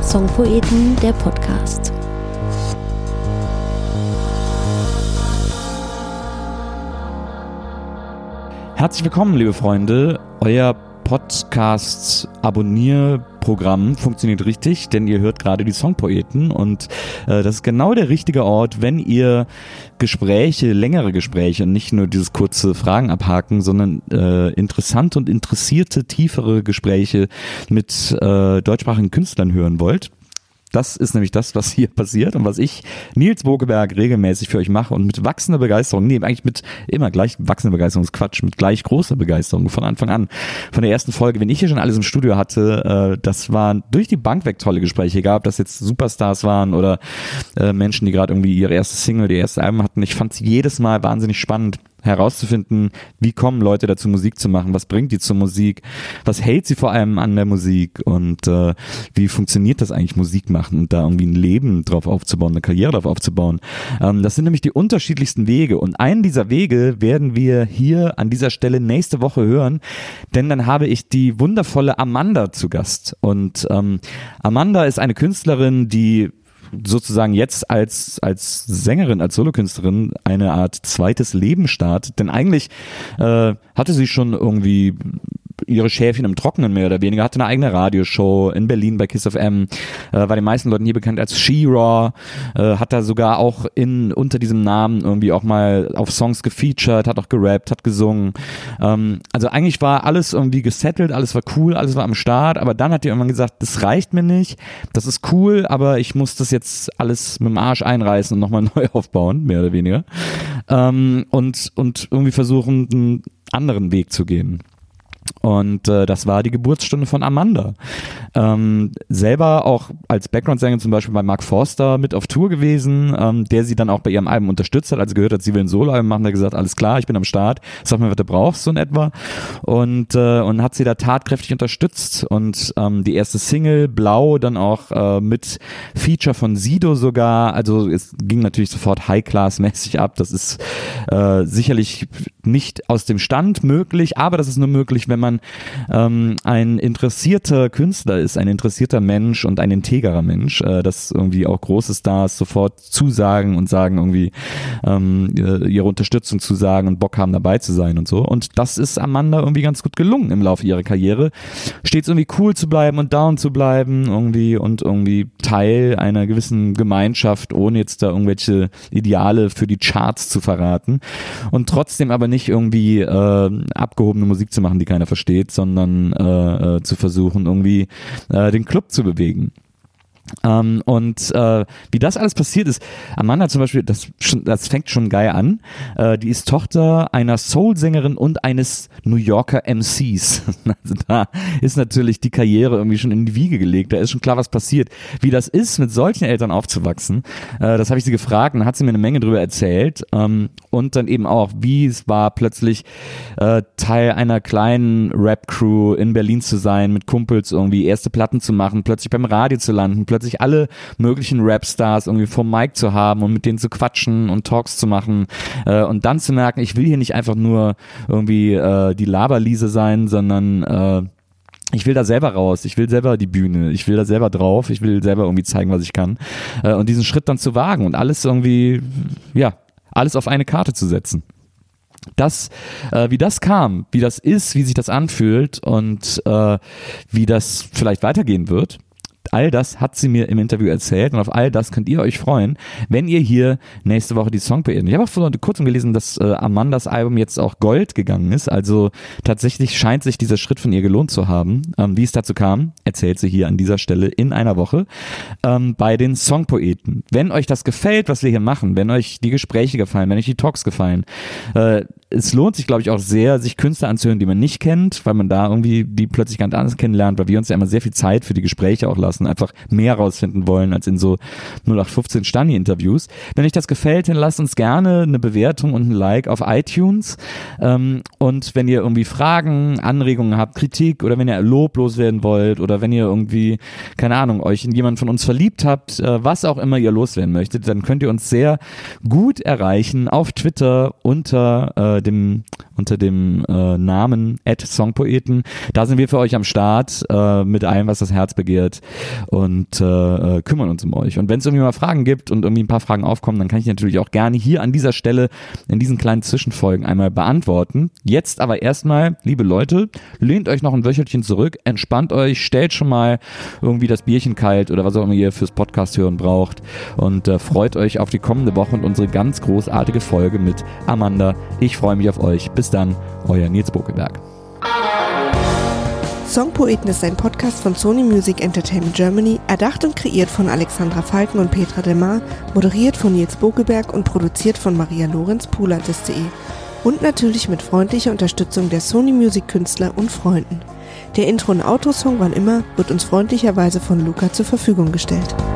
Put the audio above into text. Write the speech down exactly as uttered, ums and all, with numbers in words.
Songpoeten, der Podcast. Herzlich willkommen, liebe Freunde. Euer Podcast-Abonnierprogramm funktioniert richtig, denn ihr hört gerade die Songpoeten und äh, das ist genau der richtige Ort, wenn ihr Gespräche, längere Gespräche, nicht nur dieses kurze Fragen abhaken, sondern äh, interessante und interessierte, tiefere Gespräche mit äh, deutschsprachigen Künstlern hören wollt. Das ist nämlich das, was hier passiert und was ich, Nils Bokeberg, regelmäßig für euch mache und mit wachsender Begeisterung, nee, eigentlich mit immer gleich wachsender Begeisterung, ist Quatsch, mit gleich großer Begeisterung von Anfang an. Von der ersten Folge, wenn ich hier schon alles im Studio hatte, äh, das waren durch die Bank weg tolle Gespräche, egal ob das jetzt Superstars waren oder äh, Menschen, die gerade irgendwie ihre erste Single, die erste Album hatten. Ich fand es jedes Mal wahnsinnig spannend, herauszufinden, wie kommen Leute dazu, Musik zu machen, was bringt die zur Musik, was hält sie vor allem an der Musik und äh, wie funktioniert das eigentlich, Musik machen und da irgendwie ein Leben drauf aufzubauen, eine Karriere drauf aufzubauen. Ähm, das sind nämlich die unterschiedlichsten Wege und einen dieser Wege werden wir hier an dieser Stelle nächste Woche hören, denn dann habe ich die wundervolle Amanda zu Gast und ähm, Amanda ist eine Künstlerin, die sozusagen jetzt als als Sängerin, als Solokünstlerin eine Art zweites Leben startet, denn eigentlich äh, hatte sie schon irgendwie ihre Schäfchen im Trockenen mehr oder weniger, hatte eine eigene Radioshow in Berlin bei Kiss F M, äh, war den meisten Leuten hier bekannt als She-Raw, äh, hat da sogar auch in unter diesem Namen irgendwie auch mal auf Songs gefeatured, hat auch gerappt, hat gesungen, ähm, also eigentlich war alles irgendwie gesettelt, alles war cool, alles war am Start, aber dann hat die irgendwann gesagt, das reicht mir nicht, das ist cool, aber ich muss das jetzt alles mit dem Arsch einreißen und nochmal neu aufbauen, mehr oder weniger, ähm, und, und irgendwie versuchen, einen anderen Weg zu gehen. Und äh, das war die Geburtsstunde von Amanda. Ähm, selber auch als Background-Sängerin zum Beispiel bei Mark Forster mit auf Tour gewesen, ähm, der sie dann auch bei ihrem Album unterstützt hat, als sie gehört hat, sie will ein Soloalbum machen, hat gesagt, alles klar, ich bin am Start, sag mir, was du brauchst, so in etwa. Und, äh, und hat sie da tatkräftig unterstützt und ähm, die erste Single, Blau, dann auch äh, mit Feature von Sido sogar, also es ging natürlich sofort High-Class-mäßig ab, das ist äh, sicherlich nicht aus dem Stand möglich, aber das ist nur möglich, wenn man ähm, ein interessierter Künstler ist, ein interessierter Mensch und ein integrer Mensch, äh, dass irgendwie auch große Stars sofort zusagen und sagen irgendwie ähm, ihre Unterstützung zusagen und Bock haben dabei zu sein und so. Und das ist Amanda irgendwie ganz gut gelungen im Laufe ihrer Karriere. Stets irgendwie cool zu bleiben und down zu bleiben irgendwie und irgendwie Teil einer gewissen Gemeinschaft, ohne jetzt da irgendwelche Ideale für die Charts zu verraten und trotzdem aber nicht irgendwie äh, abgehobene Musik zu machen, die keiner versteht, sondern äh, äh, zu versuchen, irgendwie äh, den Club zu bewegen. Ähm, und äh, wie das alles passiert ist, Amanda zum Beispiel, das, schon, das fängt schon geil an, äh, die ist Tochter einer Soul-Sängerin und eines New Yorker M Cs. Also da ist natürlich die Karriere irgendwie schon in die Wiege gelegt, da ist schon klar, was passiert. Wie das ist, mit solchen Eltern aufzuwachsen, äh, das habe ich sie gefragt und dann hat sie mir eine Menge drüber erzählt ähm, und dann eben auch, wie es war, plötzlich äh, Teil einer kleinen Rap-Crew in Berlin zu sein, mit Kumpels irgendwie erste Platten zu machen, plötzlich beim Radio zu landen, plötzlich alle möglichen Rapstars irgendwie vom Mic zu haben und mit denen zu quatschen und Talks zu machen äh, und dann zu merken, ich will hier nicht einfach nur irgendwie äh, die Laberliese sein, sondern äh, ich will da selber raus, ich will selber die Bühne, ich will da selber drauf, ich will selber irgendwie zeigen, was ich kann äh, und diesen Schritt dann zu wagen und alles irgendwie, ja, alles auf eine Karte zu setzen. Das, äh, wie das kam, wie das ist, wie sich das anfühlt und äh, wie das vielleicht weitergehen wird, all das hat sie mir im Interview erzählt und auf all das könnt ihr euch freuen, wenn ihr hier nächste Woche die Songpoeten. Ich habe auch vor kurzem gelesen, dass äh, Amandas Album jetzt auch Gold gegangen ist, also tatsächlich scheint sich dieser Schritt von ihr gelohnt zu haben. Ähm, wie es dazu kam, erzählt sie hier an dieser Stelle in einer Woche ähm, bei den Songpoeten. Wenn euch das gefällt, was wir hier machen, wenn euch die Gespräche gefallen, wenn euch die Talks gefallen, äh, es lohnt sich, glaube ich, auch sehr, sich Künstler anzuhören, die man nicht kennt, weil man da irgendwie die plötzlich ganz anders kennenlernt, weil wir uns ja immer sehr viel Zeit für die Gespräche auch lassen, einfach mehr rausfinden wollen als in so null acht fünfzehn Stani-Interviews. Wenn euch das gefällt, dann lasst uns gerne eine Bewertung und ein Like auf iTunes. Ähm, und wenn ihr irgendwie Fragen, Anregungen habt, Kritik oder wenn ihr Lob loswerden wollt oder wenn ihr irgendwie, keine Ahnung, euch in jemanden von uns verliebt habt, äh, was auch immer ihr loswerden möchtet, dann könnt ihr uns sehr gut erreichen auf Twitter unter äh, unter dem unter dem äh, Namen at Songpoeten. Da sind wir für euch am Start äh, mit allem, was das Herz begehrt und äh, äh, kümmern uns um euch. Und wenn es irgendwie mal Fragen gibt und irgendwie ein paar Fragen aufkommen, dann kann ich natürlich auch gerne hier an dieser Stelle in diesen kleinen Zwischenfolgen einmal beantworten. Jetzt aber erstmal, liebe Leute, lehnt euch noch ein Wöchelchen zurück, entspannt euch, stellt schon mal irgendwie das Bierchen kalt oder was auch immer ihr fürs Podcast hören braucht und äh, freut euch auf die kommende Woche und unsere ganz großartige Folge mit Amanda. Ich freue mich auf euch. Bis dann, euer Nils Bokeberg. Songpoeten ist ein Podcast von Sony Music Entertainment Germany, erdacht und kreiert von Alexandra Falken und Petra Demar, moderiert von Nils Bokeberg und produziert von Maria Lorenz Pulatist punkt de und natürlich mit freundlicher Unterstützung der Sony Music Künstler und Freunden. Der Intro- und Outro-Song Wann immer wird uns freundlicherweise von Luca zur Verfügung gestellt.